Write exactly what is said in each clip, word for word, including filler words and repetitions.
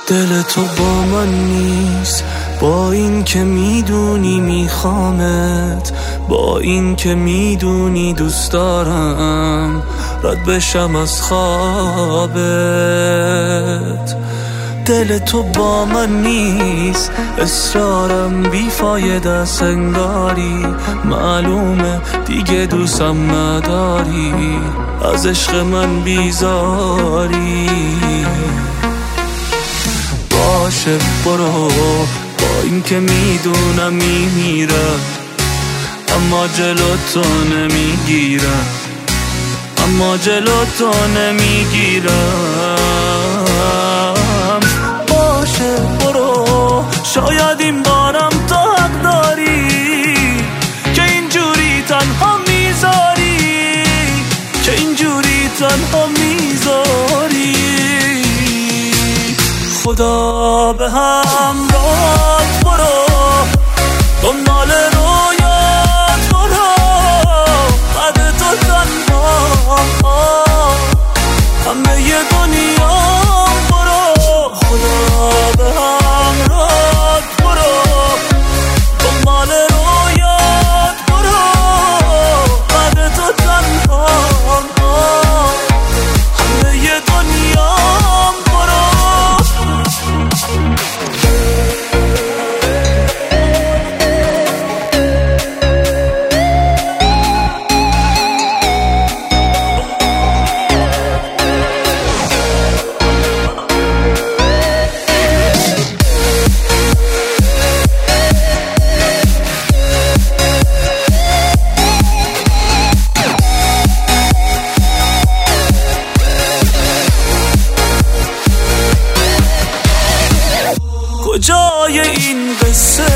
دل تو با من نیست، با این که میدونی میخوامت، با این که میدونی دوست دارم رد بشم از خوابت. دل تو با من نیست، اصرارم بیفایده سنگاری، معلومه دیگه دوستم نداری، از عشق من بیزاری. باشه برو، با این که میدونم میمیرم، اما جلو تو نمیگیرم، اما جلو تو نمیگیرم. باشه برو، شاید این بارم تو حق داری که اینجوری تنها میذاری، که اینجوری تنها میذاری. خدا به همراهت برو، دنبال رویات برو، بعد تو تنها همه ی دنیا برو. خدا به همراهت برو، دنبال رویات برو، بعد تو تنها همه ی دنیا برو. کجای این قصه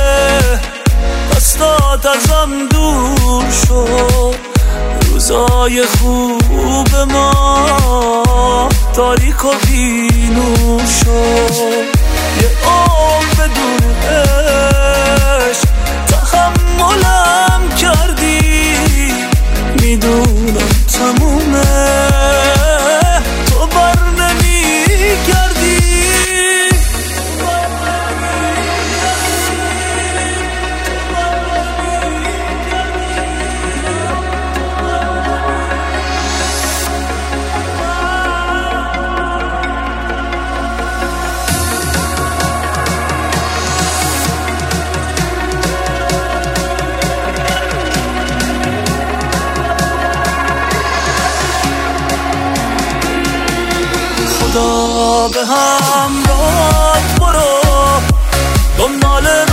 دستات ازم دور شد، روزای خوب ما تاریک و بینور شد. یه عمر بدون عشق تحملم کردی، میدونم تمومه تو بر نمیگردی. خدا به همراهت برو، دنبال